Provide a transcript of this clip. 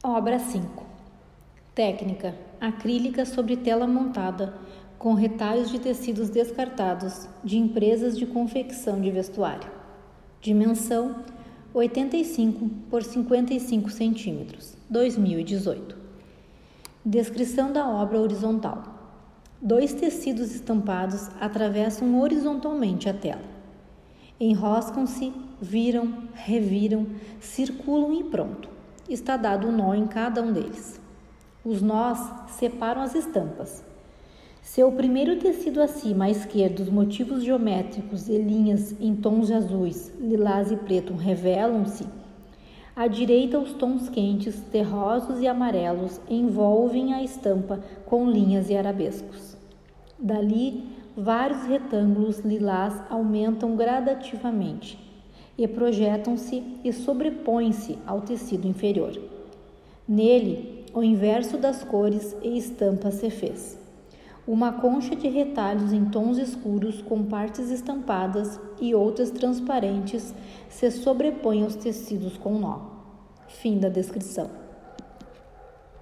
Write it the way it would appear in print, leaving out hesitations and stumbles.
Obra 5. Técnica: acrílica sobre tela montada, com retalhos de tecidos descartados, de empresas de confecção de vestuário. Dimensão: 85 por 55 centímetros, 2018. Descrição da obra horizontal: 2 tecidos estampados atravessam horizontalmente a tela. Enroscam-se, viram, reviram, circulam e pronto. Está dado um nó em cada um deles. Os nós separam as estampas. Se o primeiro tecido acima à esquerda, os motivos geométricos e linhas em tons de azuis, lilás e preto revelam-se, à direita os tons quentes, terrosos e amarelos envolvem a estampa com linhas e arabescos. Dali, vários retângulos lilás aumentam gradativamente e projetam-se e sobrepõem-se ao tecido inferior. Nele, o inverso das cores e estampa se fez. Uma concha de retalhos em tons escuros com partes estampadas e outras transparentes se sobrepõe aos tecidos com nó. Fim da descrição.